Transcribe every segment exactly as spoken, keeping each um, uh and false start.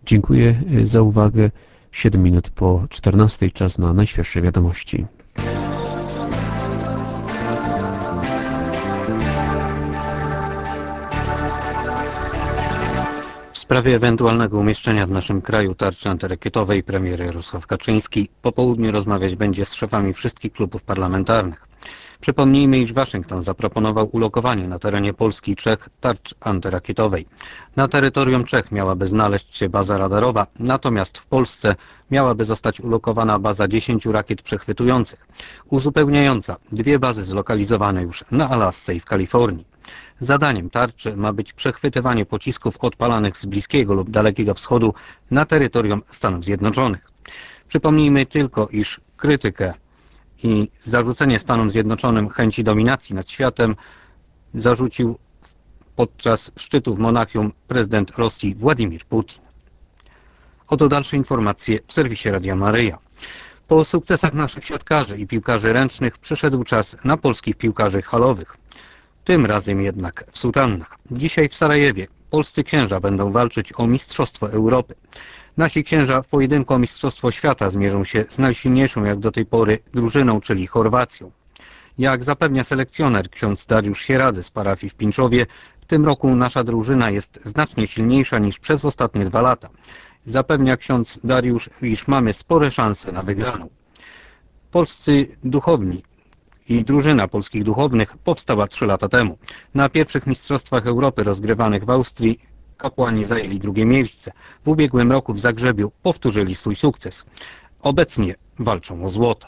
Dziękuję za uwagę. siedem minut po czternastej, czas na najświeższe wiadomości. W sprawie ewentualnego umieszczenia w naszym kraju tarczy antyrakietowej premier Jarosław Kaczyński po południu rozmawiać będzie z szefami wszystkich klubów parlamentarnych. Przypomnijmy, iż Waszyngton zaproponował ulokowanie na terenie Polski i Czech tarcz antyrakietowej. Na terytorium Czech miałaby znaleźć się baza radarowa, natomiast w Polsce miałaby zostać ulokowana baza dziesięciu rakiet przechwytujących, uzupełniająca dwie bazy zlokalizowane już na Alasce i w Kalifornii. Zadaniem tarczy ma być przechwytywanie pocisków odpalanych z Bliskiego lub Dalekiego Wschodu na terytorium Stanów Zjednoczonych. Przypomnijmy tylko, iż krytykę i zarzucenie Stanom Zjednoczonym chęci dominacji nad światem zarzucił podczas szczytu w Monachium prezydent Rosji Władimir Putin. Oto dalsze informacje w serwisie Radia Maryja. Po sukcesach naszych siatkarzy i piłkarzy ręcznych przyszedł czas na polskich piłkarzy halowych. Tym razem jednak w sutannach. Dzisiaj w Sarajewie polscy księża będą walczyć o Mistrzostwo Europy. Nasi księża w pojedynku o Mistrzostwo Świata zmierzą się z najsilniejszą jak do tej pory drużyną, czyli Chorwacją. Jak zapewnia selekcjoner ksiądz Dariusz Sieradzy z parafii w Pińczowie, w tym roku nasza drużyna jest znacznie silniejsza niż przez ostatnie dwa lata. Zapewnia ksiądz Dariusz, iż mamy spore szanse na wygraną. Polscy duchowni i drużyna polskich duchownych powstała trzy lata temu. Na pierwszych Mistrzostwach Europy rozgrywanych w Austrii kapłani zajęli drugie miejsce. W ubiegłym roku w Zagrzebiu powtórzyli swój sukces. Obecnie walczą o złoto.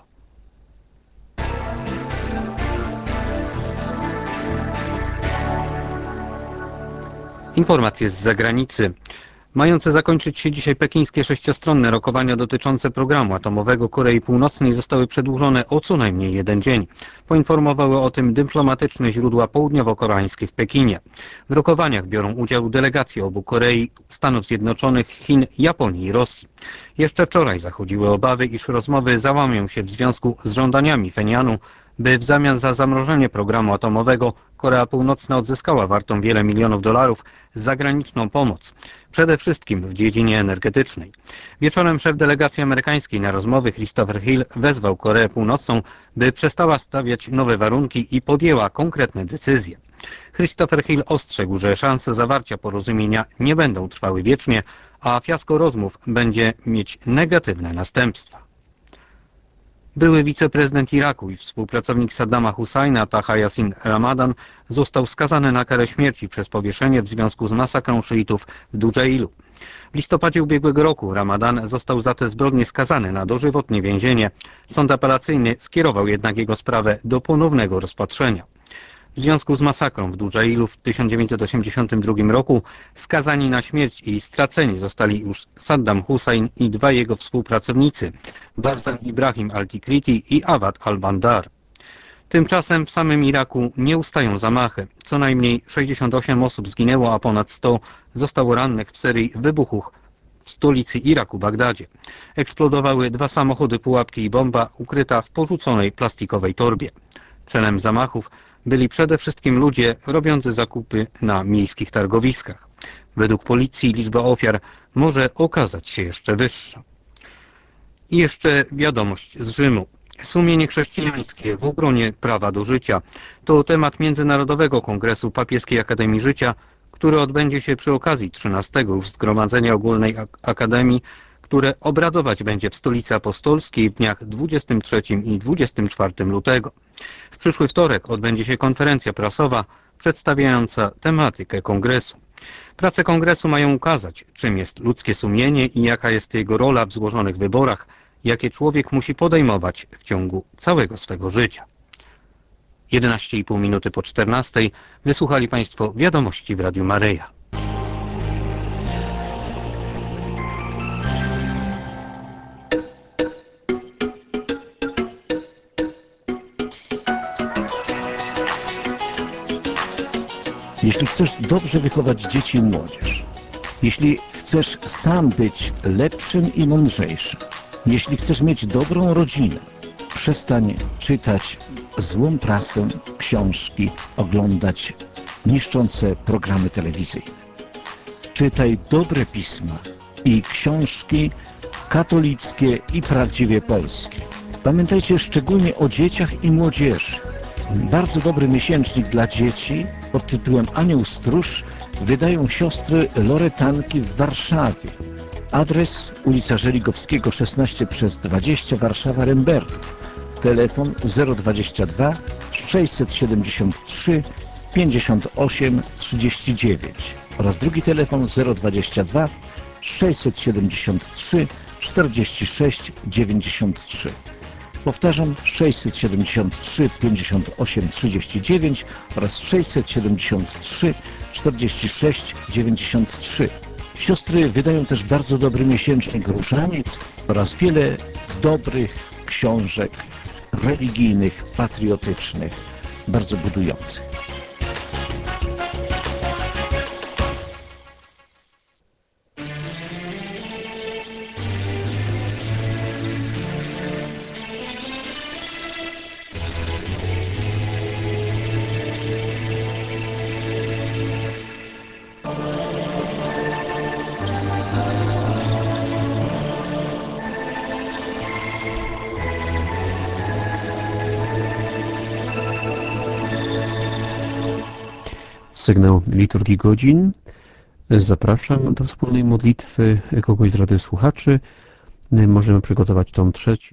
Informacje z zagranicy. Mające zakończyć się dzisiaj pekińskie sześciostronne rokowania dotyczące programu atomowego Korei Północnej zostały przedłużone o co najmniej jeden dzień. Poinformowały o tym dyplomatyczne źródła południowo-koreańskie w Pekinie. W rokowaniach biorą udział delegacje obu Korei, Stanów Zjednoczonych, Chin, Japonii i Rosji. Jeszcze wczoraj zachodziły obawy, iż rozmowy załamią się w związku z żądaniami Pchenianu, by w zamian za zamrożenie programu atomowego Korea Północna odzyskała wartą wiele milionów dolarów zagraniczną pomoc, przede wszystkim w dziedzinie energetycznej. Wieczorem szef delegacji amerykańskiej na rozmowy Christopher Hill wezwał Koreę Północną, by przestała stawiać nowe warunki i podjęła konkretne decyzje. Christopher Hill ostrzegł, że szanse zawarcia porozumienia nie będą trwały wiecznie, a fiasko rozmów będzie mieć negatywne następstwa. Były wiceprezydent Iraku i współpracownik Saddama Husajna, Taha Yassin Ramadan, został skazany na karę śmierci przez powieszenie w związku z masakrą szyitów w Dżeilu. W listopadzie ubiegłego roku Ramadan został za te zbrodnie skazany na dożywotnie więzienie. Sąd apelacyjny skierował jednak jego sprawę do ponownego rozpatrzenia. W związku z masakrą w Dżeilu w tysiąc dziewięćset osiemdziesiątym drugim roku skazani na śmierć i straceni zostali już Saddam Hussein i dwaj jego współpracownicy, Barzan Ibrahim al-Tikriti i Awad al-Bandar. Tymczasem w samym Iraku nie ustają zamachy. Co najmniej sześćdziesiąt osiem osób zginęło, a ponad sto zostało rannych w serii wybuchów w stolicy Iraku, Bagdadzie. Eksplodowały dwa samochody, pułapki i bomba ukryta w porzuconej plastikowej torbie. Celem zamachów byli przede wszystkim ludzie robiący zakupy na miejskich targowiskach. Według policji liczba ofiar może okazać się jeszcze wyższa. I jeszcze wiadomość z Rzymu. Sumienie chrześcijańskie w obronie prawa do życia to temat Międzynarodowego Kongresu Papieskiej Akademii Życia, który odbędzie się przy okazji trzynastego już Zgromadzenia Ogólnej Akademii, które obradować będzie w Stolicy Apostolskiej w dniach dwudziestym trzecim i dwudziestym czwartym lutego. W przyszły wtorek odbędzie się konferencja prasowa przedstawiająca tematykę kongresu. Prace kongresu mają ukazać, czym jest ludzkie sumienie i jaka jest jego rola w złożonych wyborach, jakie człowiek musi podejmować w ciągu całego swego życia. jedenaście i pół minuty po czternastej wysłuchali Państwo wiadomości w Radiu Maryja. Jeśli chcesz dobrze wychować dzieci i młodzież, jeśli chcesz sam być lepszym i mądrzejszym, jeśli chcesz mieć dobrą rodzinę, przestań czytać złą prasę, książki, oglądać niszczące programy telewizyjne. Czytaj dobre pisma i książki katolickie i prawdziwie polskie. Pamiętajcie szczególnie o dzieciach i młodzieży. Bardzo dobry miesięcznik dla dzieci pod tytułem Anioł Stróż wydają siostry Loretanki w Warszawie. Adres ulica Żeligowskiego szesnaście przez dwadzieścia, Warszawa, Rembertów. Telefon zero dwadzieścia dwa sześćset siedemdziesiąt trzy pięćdziesiąt osiem trzydzieści dziewięć oraz drugi telefon zero dwadzieścia dwa sześćset siedemdziesiąt trzy czterdzieści sześć dziewięćdziesiąt trzy. Powtarzam, sześćset siedemdziesiąt trzy pięćdziesiąt osiem trzydzieści dziewięć oraz sześćset siedemdziesiąt trzy czterdzieści sześć dziewięćdziesiąt trzy. Siostry wydają też bardzo dobry miesięcznik Różaniec oraz wiele dobrych książek religijnych, patriotycznych, bardzo budujących. Sygnał liturgii godzin. Zapraszam do wspólnej modlitwy kogoś z radiosłuchaczy. Możemy przygotować tom trzeci.